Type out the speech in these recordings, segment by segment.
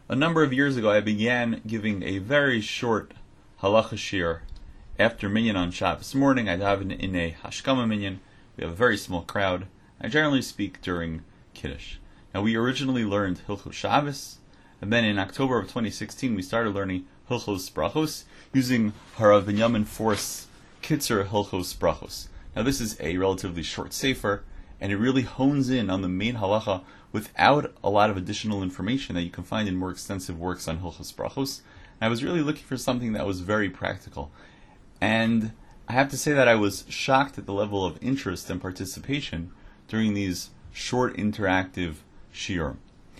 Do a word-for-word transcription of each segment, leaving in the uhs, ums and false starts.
A number of years ago, I began giving a very short halacha shir after minyan on Shabbos morning. I daven in a hashkama minyan. We have a very small crowd. I generally speak during Kiddush. Now, we originally learned Hilchos Shabbos, and then in October of twenty sixteen, we started learning Hilchos Brachos using Harav Binyamin Force Kitzer Hilchos Brachos. Now, this is a relatively short sefer, and it really hones in on the main halacha without a lot of additional information that you can find in more extensive works on Hilchos Brachos. And I was really looking for something that was very practical. And I have to say that I was shocked at the level of interest and participation during these short interactive shiurim.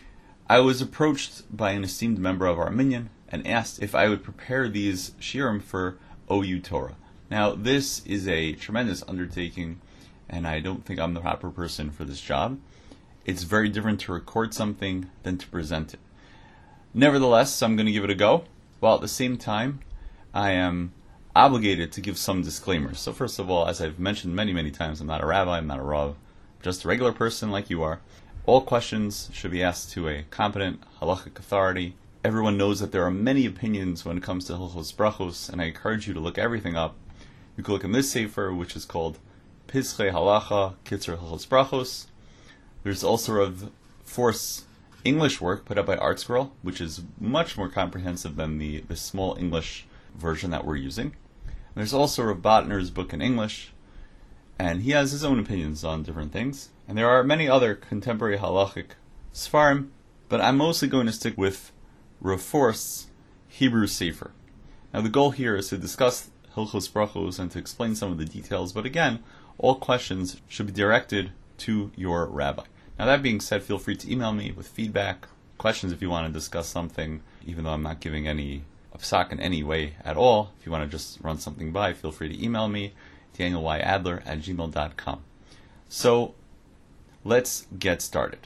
I was approached by an esteemed member of our minyan and asked if I would prepare these shiurim for O U Torah. Now, this is a tremendous undertaking, and I don't think I'm the proper person for this job. It's very different to record something than to present it. Nevertheless, I'm going to give it a go, while at the same time, I am obligated to give some disclaimers. So first of all, as I've mentioned many, many times, I'm not a rabbi, I'm not a rav, I'm just a regular person like you are. All questions should be asked to a competent halachic authority. Everyone knows that there are many opinions when it comes to Hilchos Brachos, and I encourage you to look everything up. You can look in this sefer, which is called Pischei Halacha Kitzer Hilchos Brachos. There's also a Force English work put up by ArtScroll, which is much more comprehensive than the, the small English version that we're using. There's also Rav Botner's book in English, and he has his own opinions on different things. And there are many other contemporary halachic sfarim, but I'm mostly going to stick with Rav Forst's Hebrew Sefer. Now, the goal here is to discuss Hilchos Brachos and to explain some of the details, but again, all questions should be directed to your rabbi. Now, that being said, feel free to email me with feedback, questions if you want to discuss something, even though I'm not giving any psak in any way at all. If you want to just run something by, feel free to email me, daniel y adler at gmail dot com. So, let's get started.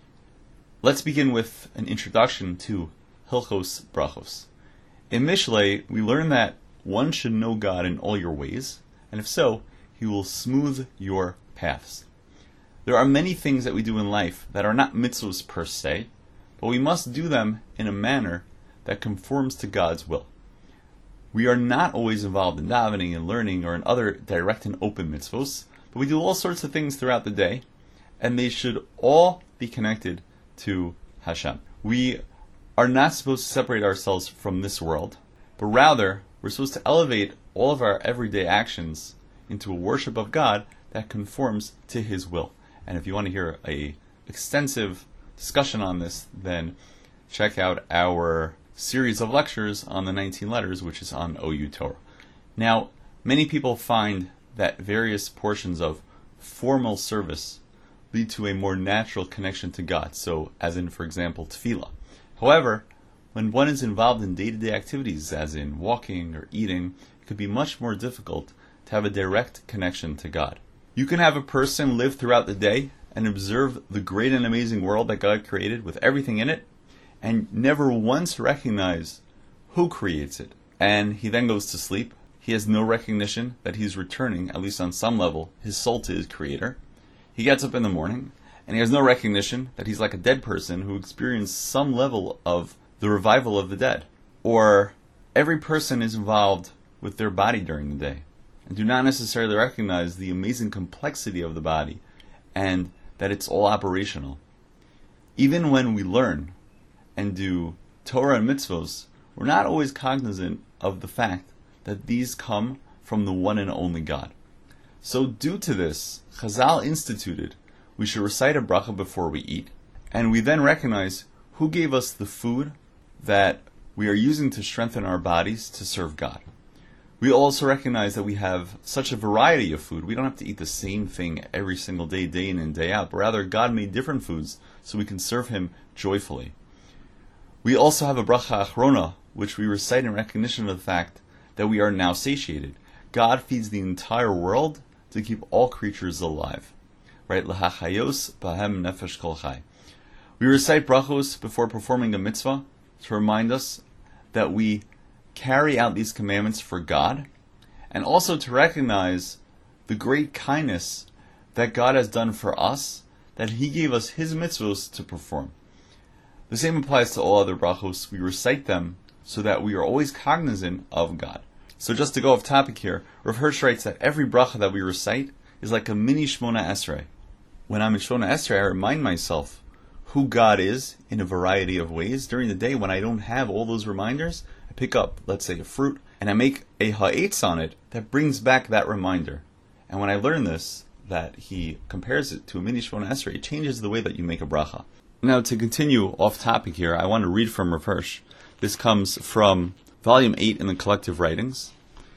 Let's begin with an introduction to Hilchos Brachos. In Mishlei, we learn that one should know God in all your ways, and if so, He will smooth your paths. There are many things that we do in life that are not mitzvahs per se, but we must do them in a manner that conforms to God's will. We are not always involved in davening and learning or in other direct and open mitzvahs, but we do all sorts of things throughout the day, and they should all be connected to Hashem. We are not supposed to separate ourselves from this world, but rather we're supposed to elevate all of our everyday actions into a worship of God that conforms to His will. And if you want to hear a extensive discussion on this, then check out our series of lectures on the nineteen letters, which is on O U Torah. Now, many people find that various portions of formal service lead to a more natural connection to God, so as in, for example, tefillah. However, when one is involved in day-to-day activities, as in walking or eating, it could be much more difficult to have a direct connection to God. You can have a person live throughout the day and observe the great and amazing world that God created with everything in it, and never once recognize who creates it. And he then goes to sleep. He has no recognition that he's returning, at least on some level, his soul to his Creator. He gets up in the morning, and he has no recognition that he's like a dead person who experienced some level of the revival of the dead. Or every person is involved with their body during the day, and do not necessarily recognize the amazing complexity of the body, and that it's all operational. Even when we learn and do Torah and mitzvos, we're not always cognizant of the fact that these come from the one and only God. So due to this, Chazal instituted we should recite a bracha before we eat, and we then recognize who gave us the food that we are using to strengthen our bodies to serve God. We also recognize that we have such a variety of food. We don't have to eat the same thing every single day, day in and day out, but rather God made different foods so we can serve Him joyfully. We also have a bracha achrona, which we recite in recognition of the fact that we are now satiated. God feeds the entire world to keep all creatures alive. Right? L'hachayos bahem nefesh kol chai. We recite brachos before performing a mitzvah to remind us that we carry out these commandments for God, and also to recognize the great kindness that God has done for us, that He gave us His mitzvahs to perform. The same applies to all other brachos. We recite them so that we are always cognizant of God. So just to go off topic here, Rav Hirsch writes that every bracha that we recite is like a mini Shmona Esrei. When I'm in Shmona Esrei, I remind myself who God is in a variety of ways. During the day, when I don't have all those reminders, I pick up, let's say, a fruit, and I make a ha'etz on it that brings back that reminder. And when I learn this, that he compares it to a mini Shmona Esrei, it changes the way that you make a bracha. Now, to continue off topic here, I want to read from Rav Hirsch. This comes from Volume eight in the Collective Writings,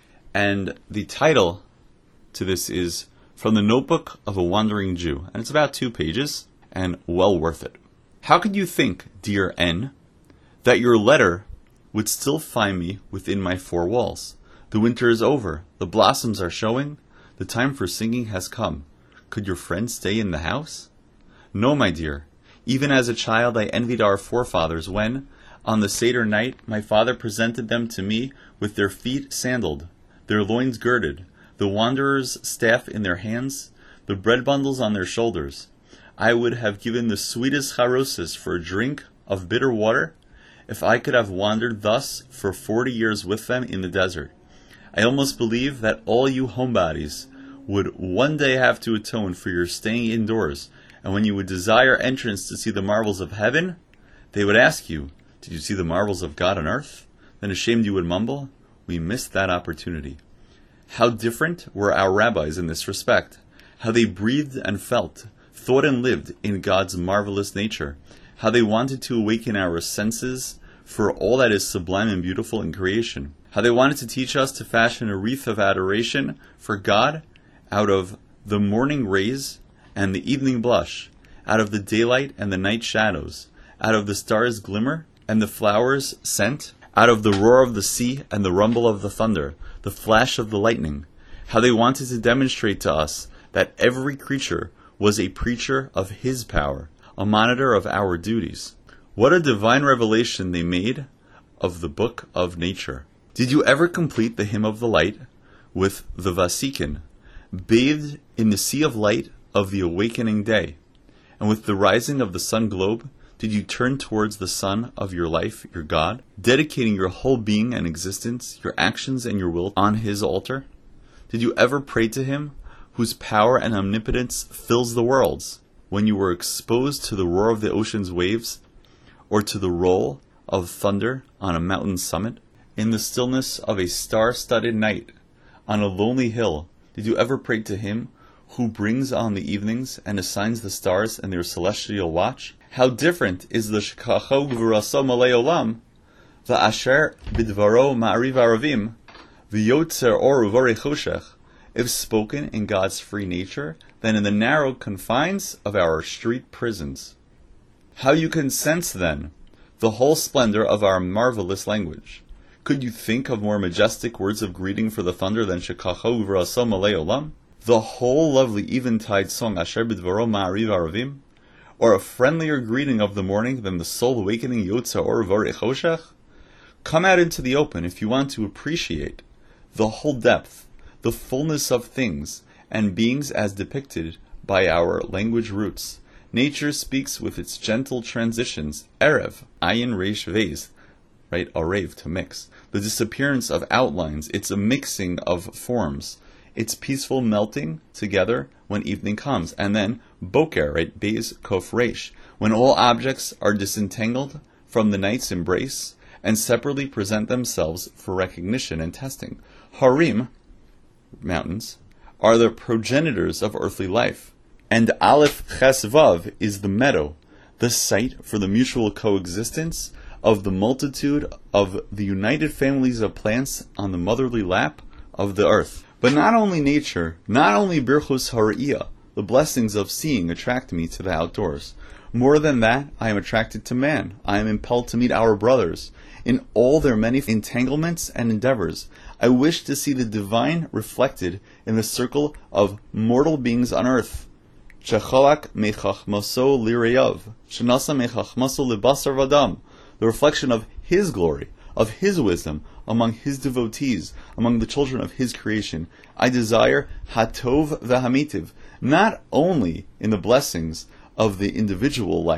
and the title to this is From the Notebook of a Wandering Jew, and it's about two pages, and well worth it. How could you think, dear N, that your letter would still find me within my four walls? The winter is over, the blossoms are showing, the time for singing has come. Could your friend stay in the house? No, my dear. Even as a child I envied our forefathers when, on the Seder night, my father presented them to me with their feet sandaled, their loins girded, the wanderer's staff in their hands, the bread bundles on their shoulders. I would have given the sweetest charoses for a drink of bitter water if I could have wandered thus for forty years with them in the desert. I almost believe that all you homebodies would one day have to atone for your staying indoors, and when you would desire entrance to see the marvels of heaven, they would ask you, did you see the marvels of God on earth? Then ashamed you would mumble, we missed that opportunity. How different were our rabbis in this respect. How they breathed and felt, thought and lived in God's marvelous nature. How they wanted to awaken our senses for all that is sublime and beautiful in creation. How they wanted to teach us to fashion a wreath of adoration for God out of the morning rays and the evening blush, out of the daylight and the night shadows, out of the stars' glimmer and the flowers' scent, out of the roar of the sea and the rumble of the thunder, the flash of the lightning. How they wanted to demonstrate to us that every creature was a preacher of His power, a monitor of our duties. What a divine revelation they made of the book of nature. Did you ever complete the hymn of the light with the Vasikin, bathed in the sea of light of the awakening day? And with the rising of the sun globe, did you turn towards the Son of your life, your God, dedicating your whole being and existence, your actions and your will on His altar? Did you ever pray to Him, whose power and omnipotence fills the worlds, when you were exposed to the roar of the ocean's waves, or to the roll of thunder on a mountain summit? In the stillness of a star-studded night, on a lonely hill, did you ever pray to Him, who brings on the evenings and assigns the stars and their celestial watch? How different is the Shekacho Gvuraso Malei Olam, the Asher Bidvaro Ma'ariv Aravim, the Yotzer Or Uvari Choshech, if spoken in God's free nature, than in the narrow confines of our street prisons. How you can sense, then, the whole splendor of our marvelous language. Could you think of more majestic words of greeting for the thunder than Shekacho Gvuraso Malei Olam? The whole lovely eventide song Asher Bidvaro Ma'ariv Aravim? Or a friendlier greeting of the morning than the soul-awakening Yotzer Or Uvari Choshech? Come out into the open if you want to appreciate the whole depth, the fullness of things and beings as depicted by our language roots. Nature speaks with its gentle transitions, Erev, Ayin Reish Vez, right, Arev, to mix. The disappearance of outlines, it's a mixing of forms. It's peaceful melting together when evening comes. And then Boker, right, Bez Kof Reish, when all objects are disentangled from the night's embrace and separately present themselves for recognition and testing. Harim, mountains, are the progenitors of earthly life. And Aleph Ches Vav is the meadow, the site for the mutual coexistence of the multitude of the united families of plants on the motherly lap of the earth. But not only nature, not only Birchus Hariyah, the blessings of seeing attract me to the outdoors. More than that, I am attracted to man. I am impelled to meet our brothers. In all their many entanglements and endeavors, I wish to see the divine reflected in the circle of mortal beings on earth. Shechalak mechachmaso lirayav, shenasa mechachmaso libasar vadam, the reflection of His glory, of His wisdom, among His devotees, among the children of His creation. I desire Hatov v'Hamitiv, not only in the blessings of the individual life,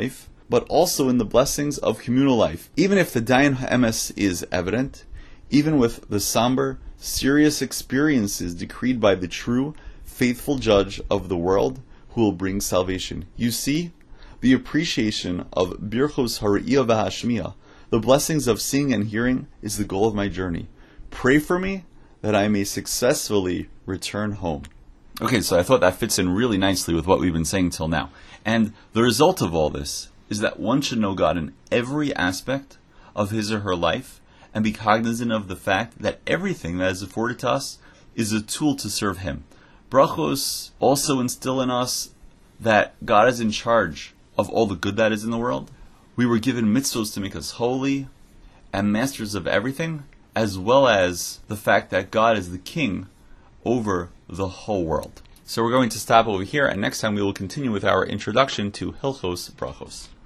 but also in the blessings of communal life. Even if the Dayan Ha'emes is evident, even with the somber, serious experiences decreed by the true, faithful judge of the world who will bring salvation. You see, the appreciation of Birchos Hariyah V'Hashmiya, the blessings of seeing and hearing, is the goal of my journey. Pray for me that I may successfully return home. Okay, so I thought that fits in really nicely with what we've been saying till now. And the result of all this is that one should know God in every aspect of his or her life and be cognizant of the fact that everything that is afforded to us is a tool to serve him. Brachos also instill in us that God is in charge of all the good that is in the world. We were given mitzvos to make us holy and masters of everything, as well as the fact that God is the king over the whole world. So we're going to stop over here, and next time we will continue with our introduction to Hilchos Brachos.